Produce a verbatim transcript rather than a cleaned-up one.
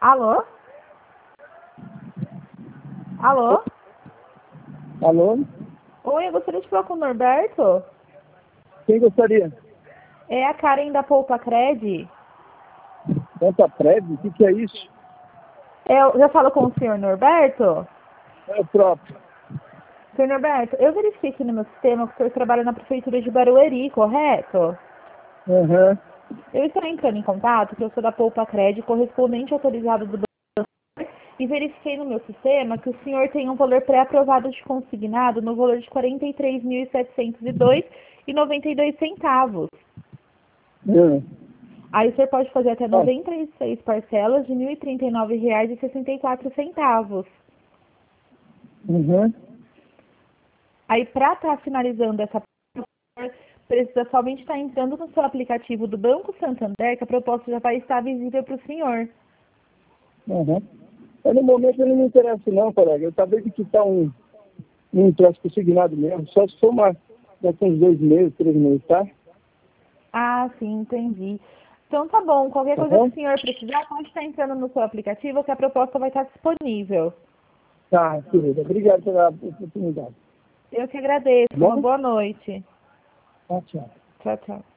Alô? Alô? Alô? Oi, eu gostaria de falar com o Norberto. Quem gostaria? É a Karen da Poupa Cred. Conta prévio? O que, que é isso? Eu já falo com o senhor Norberto? É o próprio. Senhor Norberto, eu verifiquei aqui no meu sistema que o senhor trabalha na Prefeitura de Barueri, correto? Aham. Eu estou entrando em contato porque eu sou da Poupa Cred, correspondente autorizado do banco, e verifiquei no meu sistema que o senhor tem um valor pré-aprovado de consignado no valor de quarenta e três mil setecentos e dois reais e noventa e dois centavos. Uhum. Aí o senhor pode fazer até Ah, noventa e seis parcelas de mil e trinta e nove reais e sessenta e quatro centavos. uhum. Aí, para estar finalizando essa proposta, precisa somente estar entrando no seu aplicativo do Banco Santander, que a proposta já vai estar visível para o senhor. Uhum. Mas no momento ele não me interessa não, colega. Eu acabei de quitar um, um troço consignado mesmo. Só se for uma, daqui uns dois meses, três meses, tá? Ah, sim, entendi. Então tá bom, qualquer Tá coisa que bom? o senhor precisar, pode estar entrando no seu aplicativo que a proposta vai estar disponível. Tá, querida. Obrigado pela oportunidade. Eu que agradeço. Tá Uma bom? boa noite. Tá, tchau. Tchau, tchau.